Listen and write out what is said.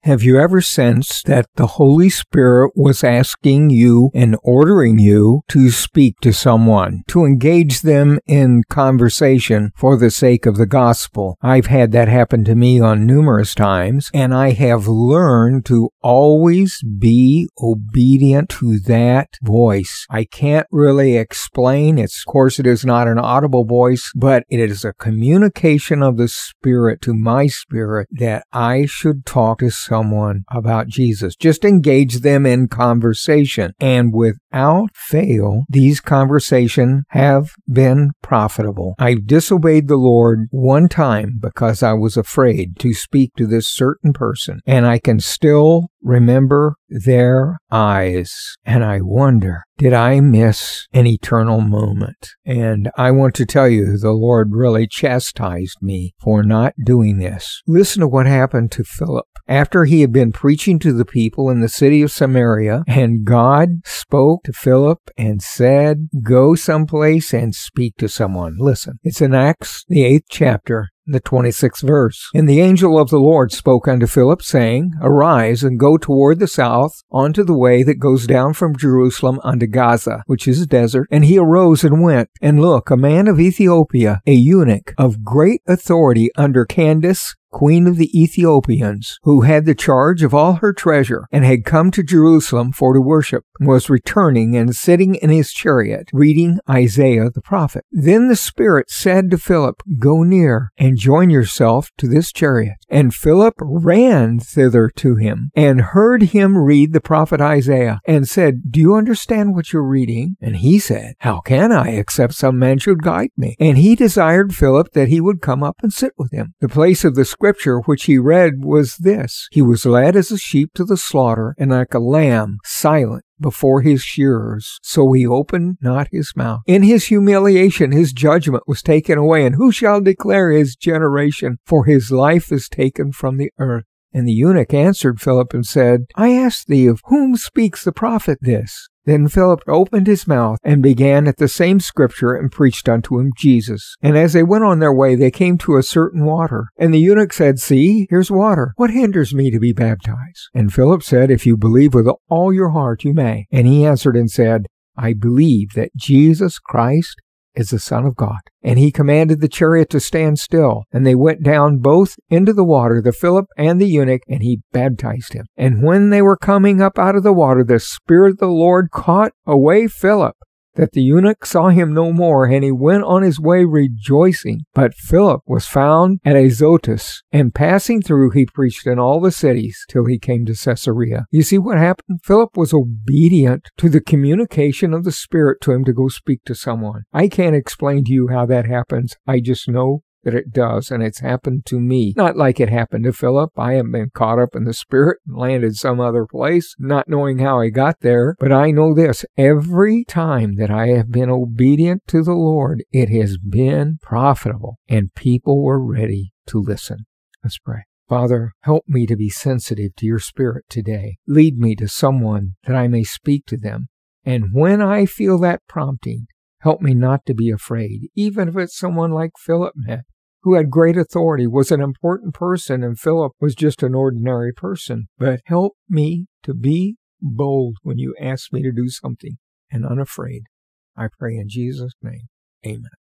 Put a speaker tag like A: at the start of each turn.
A: Have you ever sensed that the Holy Spirit was asking you and ordering you to speak to someone, to engage them in conversation for the sake of the gospel? I've had that happen to me on numerous times, and I have learned to always be obedient to that voice. I can't really explain. Of course, it is not an audible voice, but it is a communication of the Spirit to my spirit that I should talk to someone about Jesus. Just engage them in conversation. And without fail, these conversations have been profitable. I've disobeyed the Lord one time because I was afraid to speak to this certain person. And I can still remember their eyes. And I wonder, did I miss an eternal moment? And I want to tell you, the Lord really chastised me for not doing this. Listen to what happened to Philip. After he had been preaching to the people in the city of Samaria, and God spoke to Philip and said, go someplace and speak to someone. Listen, it's in Acts, the 8th chapter, the 26th verse. And the angel of the Lord spoke unto Philip, saying, arise and go toward the south unto the way that goes down from Jerusalem unto Gaza, which is a desert. And he arose and went. And look, a man of Ethiopia, a eunuch of great authority under Candace, queen of the Ethiopians, who had the charge of all her treasure, and had come to Jerusalem for to worship, was returning and sitting in his chariot, reading Isaiah the prophet. Then the Spirit said to Philip, go near and join yourself to this chariot. And Philip ran thither to him, and heard him read the prophet Isaiah, and said, do you understand what you're reading? And he said, how can I, except some man should guide me? And he desired Philip that he would come up and sit with him. The place of the scripture which he read was this: he was led as a sheep to the slaughter, and like a lamb silent before his shearers, so he opened not his mouth. In his humiliation his judgment was taken away, and who shall declare his generation? For his life is taken from the earth. And the eunuch answered Philip and said, I ask thee, of whom speaks the prophet this? Then Philip opened his mouth and began at the same scripture and preached unto him Jesus. And as they went on their way, they came to a certain water. And the eunuch said, see, here's water. What hinders me to be baptized? And Philip said, if you believe with all your heart, you may. And he answered and said, I believe that Jesus Christ is the Son of God. And he commanded the chariot to stand still. And they went down both into the water, the Philip and the eunuch, and he baptized him. And when they were coming up out of the water, the Spirit of the Lord caught away Philip, that the eunuch saw him no more, and he went on his way rejoicing. But Philip was found at Azotus, and passing through he preached in all the cities till he came to Caesarea. You see what happened? Philip was obedient to the communication of the Spirit to him to go speak to someone. I can't explain to you how that happens. I just know that it does, and it's happened to me. Not like it happened to Philip. I haven't been caught up in the Spirit and landed some other place, not knowing how I got there. But I know this: every time that I have been obedient to the Lord, it has been profitable, and people were ready to listen. Let's pray. Father, help me to be sensitive to your Spirit today. Lead me to someone that I may speak to them. And when I feel that prompting, help me not to be afraid, even if it's someone like Philip met, who had great authority, was an important person, and Philip was just an ordinary person. But help me to be bold when you ask me to do something and unafraid. I pray in Jesus' name. Amen.